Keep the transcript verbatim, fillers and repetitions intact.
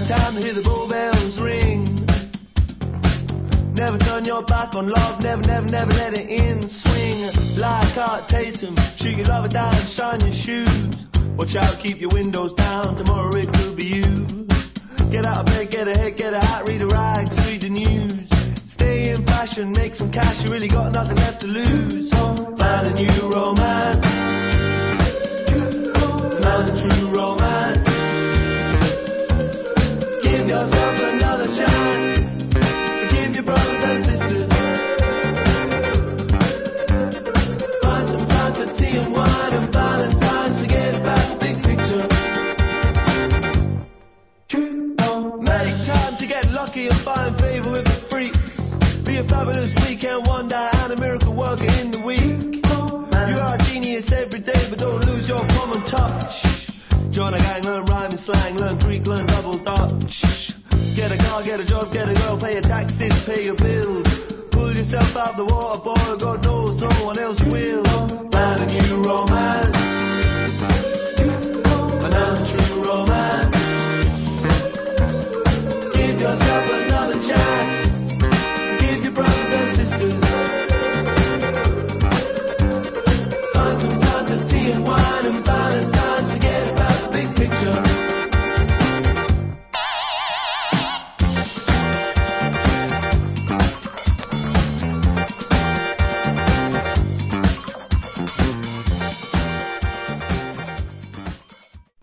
time to hear the bull bells ring. Never turn your back on love, never, never, never let it in. Swing like Art Tatum, shoot your lover down, shine your shoes. Watch out, keep your windows down, tomorrow it could be you. Get out of bed, get a head, get a hat, read a rags, read the news. Stay in fashion, make some cash, you really got nothing left to lose. Find a new romance, found a true romance. Give yourself another chance, forgive your brothers and sisters. Find some time for tea and wine and Valentine's, forget about the big picture. Make time to get lucky and find favour with the freaks. Be a fabulous weekend wonder and a miracle worker in the week. You are a genius every day, but don't lose your common touch. Join a gang, learn rhyming slang, learn Greek, learn double Dutch. Get a car, get a job, get a girl, pay your taxes, pay your bills. Pull yourself out the water, boy, God knows no one else will. Find a new romance.